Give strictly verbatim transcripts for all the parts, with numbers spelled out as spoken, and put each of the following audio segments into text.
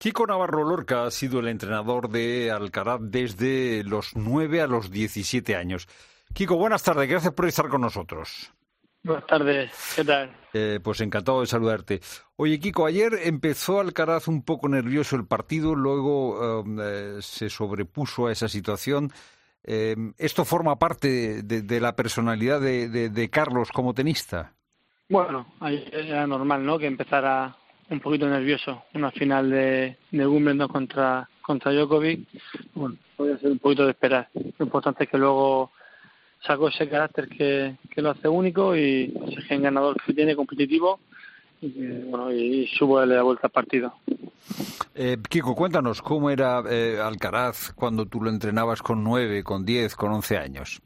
Kiko Navarro Lorca ha sido el entrenador de Alcaraz desde los nueve a los diecisiete años. Kiko, buenas tardes, gracias por estar con nosotros. Buenas tardes, ¿qué tal? Eh, pues encantado de saludarte. Oye, Kiko, ayer empezó Alcaraz un poco nervioso el partido, luego eh, se sobrepuso a esa situación. Eh, ¿Esto forma parte de, de la personalidad de, de, de Carlos como tenista? Bueno, era normal, ¿no?, que empezara un poquito nervioso una final de, de Wimbledon contra contra Djokovic. Bueno, podría ser un poquito de esperar. Lo importante es que luego sacó ese carácter que, que lo hace único y ese gen ganador que tiene, competitivo, y bueno, y, y supo darle la vuelta al partido. Eh, Kiko, cuéntanos, ¿cómo era eh, Alcaraz cuando tú lo entrenabas con nueve, con diez, con once años?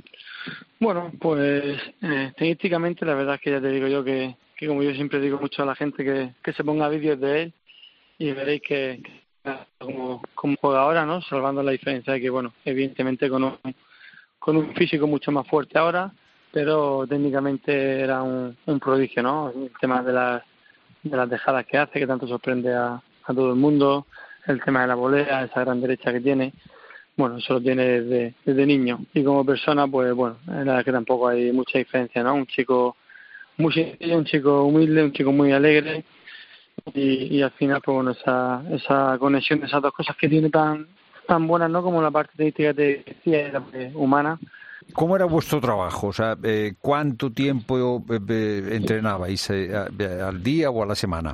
Bueno, pues eh, tenísticamente la verdad es que ya te digo yo que, que como yo siempre digo mucho a la gente que, que se ponga vídeos de él y veréis que, que como, como juega ahora, ¿no?, salvando la diferencia de que, bueno, evidentemente con un, con un físico mucho más fuerte ahora, pero técnicamente era un, un prodigio, ¿no? El tema de las, de las dejadas que hace, que tanto sorprende a, a todo el mundo, el tema de la volea, esa gran derecha que tiene. Bueno, eso lo tiene desde, desde niño. Y como persona, pues bueno, la verdad es que tampoco hay mucha diferencia, ¿no? Un chico muy sencillo, un chico humilde, un chico muy alegre. Y, y al final, pues bueno, esa esa conexión de esas dos cosas que tiene tan tan buenas, ¿no?, como la parte tenística que te decía, la parte humana. ¿Cómo era vuestro trabajo? O sea, eh, ¿cuánto tiempo eh, entrenabais? Eh, ¿Al día o a la semana?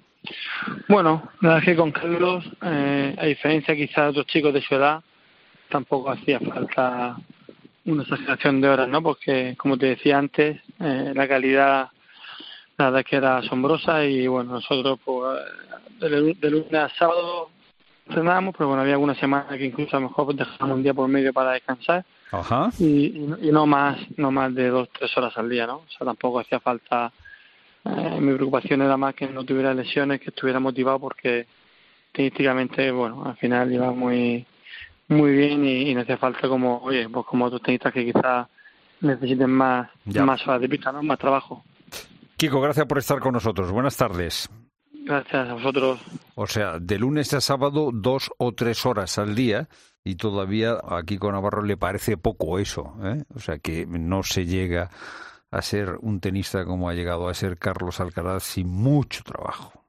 Bueno, la verdad es que con Carlos, eh, a diferencia quizás de otros chicos de su edad, tampoco hacía falta una exageración de horas, ¿no? Porque, como te decía antes, eh, la calidad, la verdad es que era asombrosa y, bueno, nosotros, pues, de, de lunes a sábado entrenábamos, pero bueno, había alguna semana que incluso a lo mejor dejábamos un día por medio para descansar. Ajá. Y, y, y no más no más de dos, tres horas al día, ¿no? O sea, tampoco hacía falta. Eh, mi preocupación era más que no tuviera lesiones, que estuviera motivado, porque tenísticamente, bueno, al final iba muy muy bien y, y no hace falta como, oye, pues como otros tenistas que quizás necesiten más, más horas de pista, ¿no?, más trabajo. Kiko, gracias por estar con nosotros. Buenas tardes. Gracias a vosotros. O sea, de lunes a sábado, dos o tres horas al día, y todavía a Kiko Navarro le parece poco eso, ¿eh? O sea, que no se llega a ser un tenista como ha llegado a ser Carlos Alcaraz sin mucho trabajo.